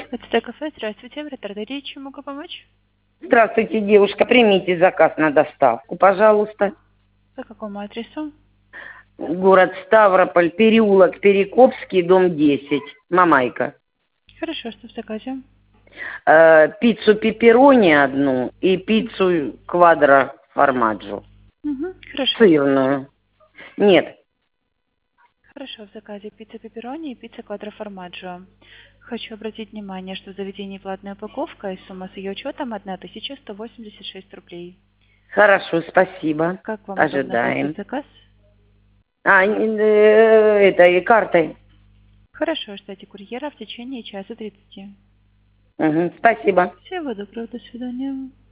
Это кафе. Здравствуйте. Вратарь, чем могу помочь? Здравствуйте, девушка. Примите заказ на доставку, пожалуйста. По какому адресу? Город Ставрополь, переулок Перекопский, дом 10. Мамайка. Хорошо, что в заказе? Пиццу пепперони одну и пиццу квадро формаджо. Хорошо. Сырную. Нет. Хорошо, в заказе пицца пепперони и пицца квадроформаджо. Хочу обратить внимание, что в заведении платная упаковка и сумма с ее учетом 1186 рублей. Хорошо, спасибо. Как вам удобно Ожидаем. оплатить заказ? И картой. Хорошо, ждите курьера в течение часа 30. Угу, спасибо. Всего доброго, до свидания.